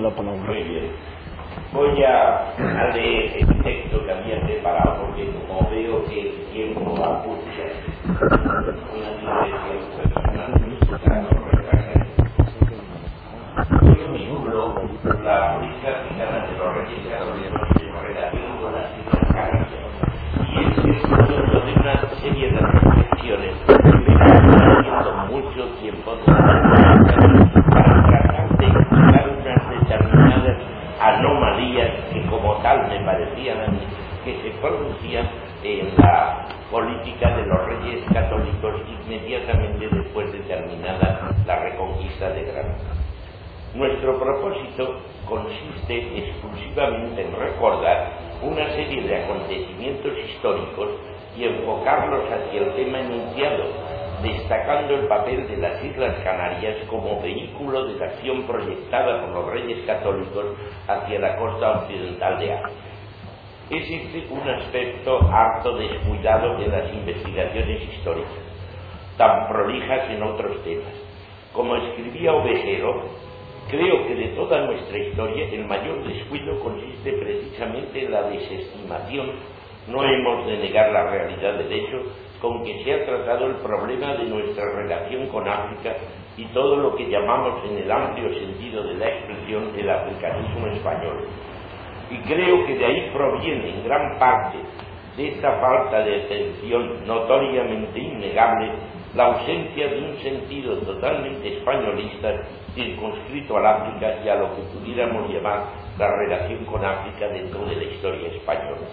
la palabra. Muy bien. Voy a leer el texto que había preparado, porque como veo que el tiempo apunta una dirección personal, yo vinculo la política africana de los Reyes Católicos en relación con las Islas Canarias, y es el producto de una serie de reflexiones que vengo haciendo mucho tiempo para tratar de explicar unas determinadas anomalías que como tal me parecían a mí que se producían en la política de los Reyes Católicos inmediatamente después de terminada la reconquista de Granada. Nuestro propósito consiste exclusivamente en recordar una serie de acontecimientos históricos y enfocarlos hacia el tema enunciado, destacando el papel de las Islas Canarias como vehículo de la acción proyectada por los Reyes Católicos hacia la costa occidental de África. Es este un aspecto harto descuidado de las investigaciones históricas, tan prolijas en otros temas. Como escribía Ovejero, creo que de toda nuestra historia el mayor descuido consiste precisamente en la desestimación, no hemos de negar la realidad del hecho, con que se ha tratado el problema de nuestra relación con África y todo lo que llamamos en el amplio sentido de la expresión el africanismo español. Y creo que de ahí proviene en gran parte de esta falta de atención notoriamente innegable la ausencia de un sentido totalmente españolista circunscrito al África y a lo que pudiéramos llamar la relación con África dentro de la historia española.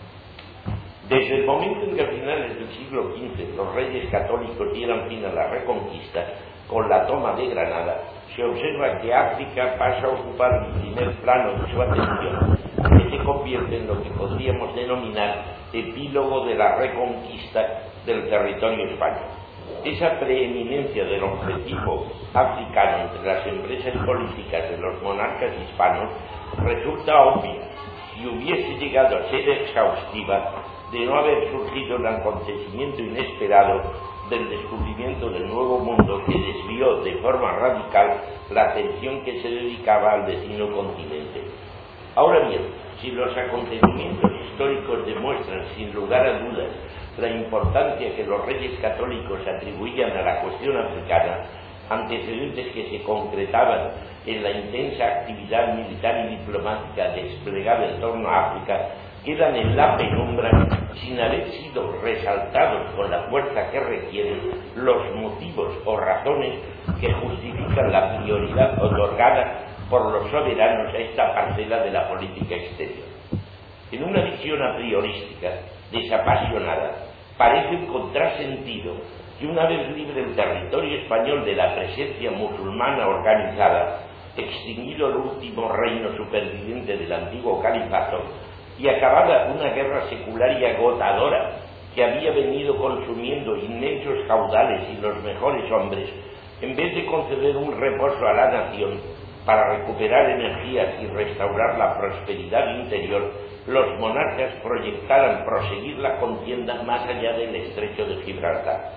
Desde el momento en que a finales del siglo XV los Reyes Católicos dieran fin a la Reconquista con la toma de Granada, se observa que África pasa a ocupar el primer plano de su atención, que se convierte en lo que podríamos denominar epílogo de la Reconquista del territorio español. Esa preeminencia del objetivo africano entre las empresas políticas de los monarcas hispanos resulta obvia y hubiese llegado a ser exhaustiva de no haber surgido el acontecimiento inesperado del descubrimiento del Nuevo Mundo que desvió de forma radical la atención que se dedicaba al vecino continente. Ahora bien, si los acontecimientos históricos demuestran sin lugar a dudas la importancia que los Reyes Católicos atribuían a la cuestión africana, antecedentes que se concretaban en la intensa actividad militar y diplomática desplegada en torno a África, quedan en la penumbra sin haber sido resaltados con la fuerza que requieren los motivos o razones que justifican la prioridad otorgada por los soberanos a esta parcela de la política exterior. En una visión a priorística, desapasionada, parece un contrasentido que una vez libre el territorio español de la presencia musulmana organizada, extinguido el último reino superviviente del antiguo califato, y acabada una guerra secular y agotadora que había venido consumiendo inmensos caudales y los mejores hombres, en vez de conceder un reposo a la nación para recuperar energías y restaurar la prosperidad interior, los monarcas proyectaran proseguir la contienda más allá del estrecho de Gibraltar.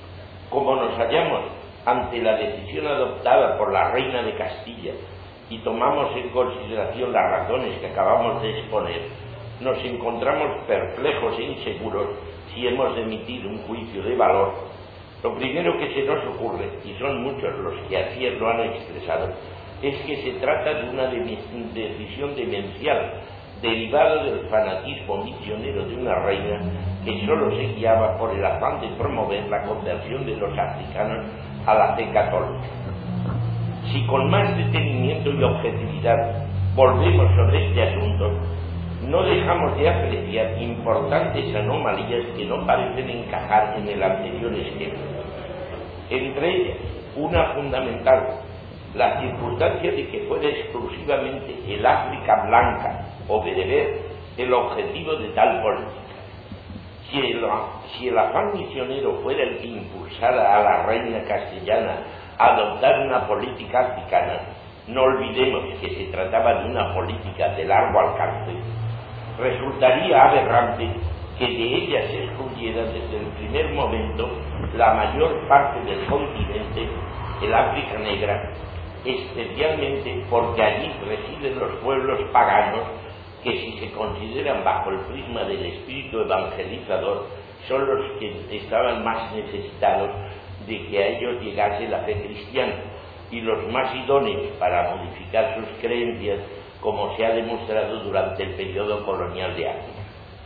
Como nos hallamos ante la decisión adoptada por la reina de Castilla y tomamos en consideración las razones que acabamos de exponer, nos encontramos perplejos e inseguros si hemos de emitir un juicio de valor. Lo primero que se nos ocurre, y son muchos los que así lo han expresado, es que se trata de una decisión demencial derivada del fanatismo misionero de una reina que solo se guiaba por el afán de promover la conversión de los africanos a la fe católica. Si con más detenimiento y objetividad volvemos sobre este asunto, no dejamos de apreciar importantes anomalías que no parecen encajar en el anterior esquema. Entre ellas, una fundamental, la circunstancia de que fuera exclusivamente el África blanca o bereber el objetivo de tal política. Si el afán misionero fuera el que impulsara a la reina castellana a adoptar una política africana, no olvidemos que se trataba de una política de largo alcance. Resultaría aberrante que de ella se excluyera desde el primer momento la mayor parte del continente, el África negra, especialmente porque allí residen los pueblos paganos que, si se consideran bajo el prisma del espíritu evangelizador, son los que estaban más necesitados de que a ellos llegase la fe cristiana y los más idóneos para modificar sus creencias, como se ha demostrado durante el periodo colonial de África.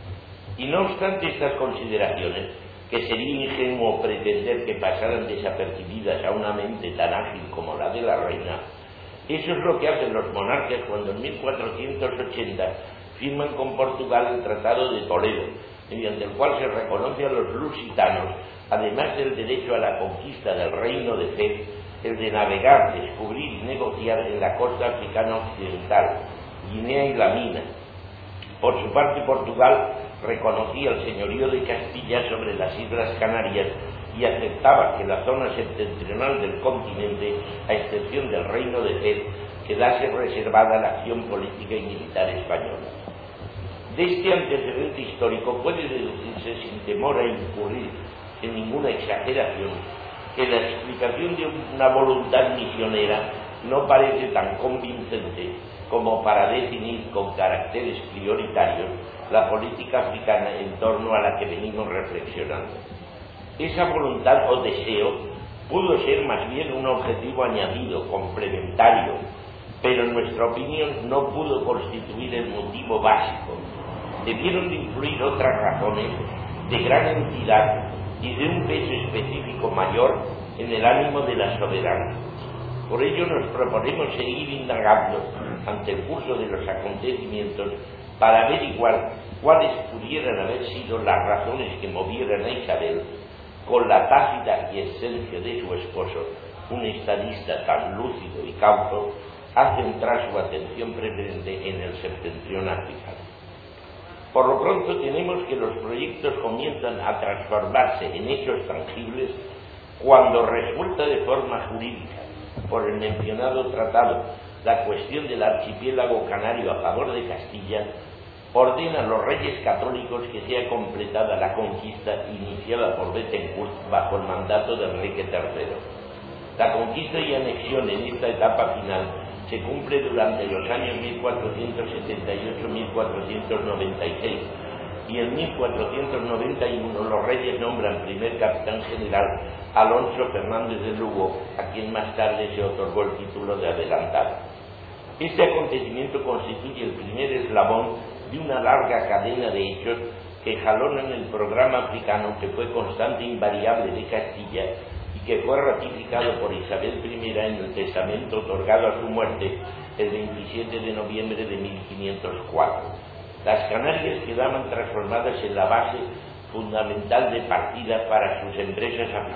Y no obstante estas consideraciones, que sería ingenuo pretender que pasaran desapercibidas a una mente tan ágil como la de la reina, eso es lo que hacen los monarcas cuando en 1480 firman con Portugal el Tratado de Toledo, mediante el cual se reconoce a los lusitanos, además del derecho a la conquista del reino de Fez, el de navegar, descubrir y negociar en la costa africana occidental, Guinea y la Mina. Por su parte, Portugal reconocía el señorío de Castilla sobre las Islas Canarias y aceptaba que la zona septentrional del continente, a excepción del reino de Fez, quedase reservada a la acción política y militar española. De este antecedente histórico puede deducirse, sin temor a incurrir en ninguna exageración, que la explicación de una voluntad misionera no parece tan convincente como para definir con caracteres prioritarios la política africana en torno a la que venimos reflexionando. Esa voluntad o deseo pudo ser más bien un objetivo añadido, complementario, pero en nuestra opinión no pudo constituir el motivo básico. Debieron de influir otras razones de gran entidad y de un peso específico mayor en el ánimo de la soberana. Por ello nos proponemos seguir indagando ante el curso de los acontecimientos para averiguar cuáles pudieran haber sido las razones que movieran a Isabel, con la tácita aquiescencia de su esposo, un estadista tan lúcido y cauto, a centrar su atención preferente en el septentrión africano. Por lo pronto tenemos que los proyectos comienzan a transformarse en hechos tangibles cuando resulta de forma jurídica, por el mencionado tratado, la cuestión del archipiélago canario a favor de Castilla, ordenan los reyes católicos que sea completada la conquista iniciada por Bethencourt bajo el mandato de Enrique III. La conquista y anexión en esta etapa final se cumple durante los años 1478-1496 y en 1491 los reyes nombran primer capitán general Alonso Fernández de Lugo, a quien más tarde se otorgó el título de adelantado. Este acontecimiento constituye el primer eslabón de una larga cadena de hechos que jalonan el programa africano que fue constante e invariable de Castilla y que fue ratificado por Isabel I en el testamento otorgado a su muerte el 27 de noviembre de 1504. Las Canarias quedaban transformadas en la base fundamental de partida para sus empresas africanas.